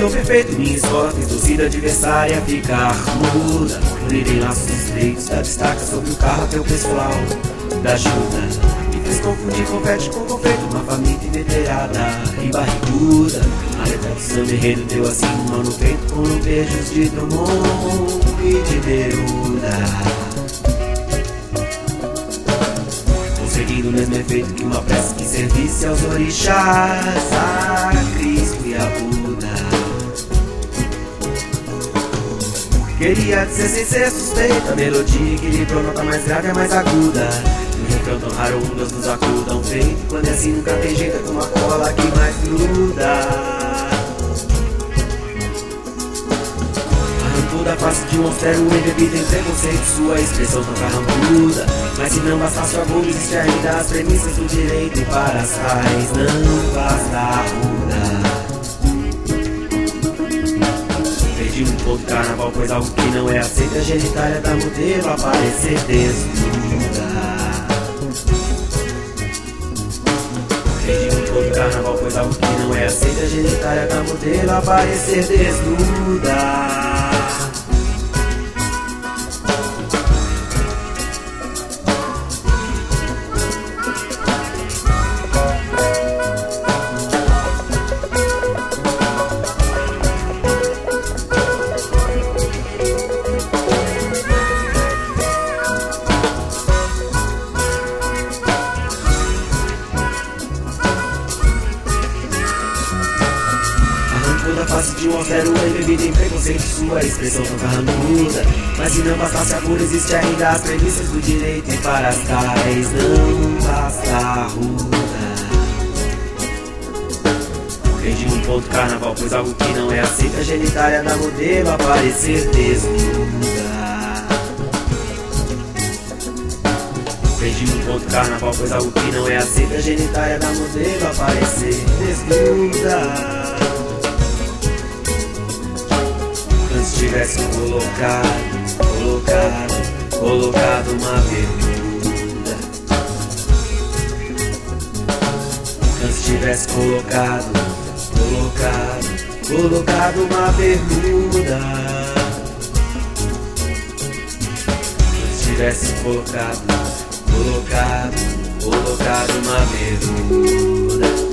Tão perfeito, minha escola fez torcida adversária ficar muda. Unirem laços estreitos da destaca sobre o carro até o pessoal da ajuda. Me fez confundir confete com confeito, uma família inveterada e barriguda. A letra do samba enredo deu assim um nó no peito, com beijos de Drummond e de Neruda. Conseguindo o mesmo efeito que uma prece que servisse aos orixás, a Cristo e a Buda. Queria dizer sem ser suspeita, a melodia equilibrou, nota mais grave, a mais aguda. Um refrão tão raro, ondas nos acudam feito. Quando é assim nunca tem jeito, é como a cola que mais gruda. Da face de um austero embebido em preconceito, sua expressão tão carrancuda. Mas se não bastasse o agudo, existe ainda as premissas do direito para as tais. Não basta a ruda. Perdi um pouco de carnaval, pois algo que não é aceito, a genitália da modelo aparecer desnuda. Perdi um pouco de carnaval, pois algo que não é aceito, a genitália da modelo aparecer desnuda. Da face de um austero embebido em preconceito, sua expressão tão carrancuda. Mas se não bastasse a cura, existe ainda as premissas do direito e para as tais. Não basta a ruda. Perdi um ponto carnaval, pois algo que não é aceito, a genitália da modelo aparecer desnuda. Perdi um ponto carnaval, pois algo que não é aceito, a genitália da modelo aparecer desnuda. Se tivesse colocado uma bermuda. Se tivesse colocado uma bermuda. Se tivesse colocado uma bermuda.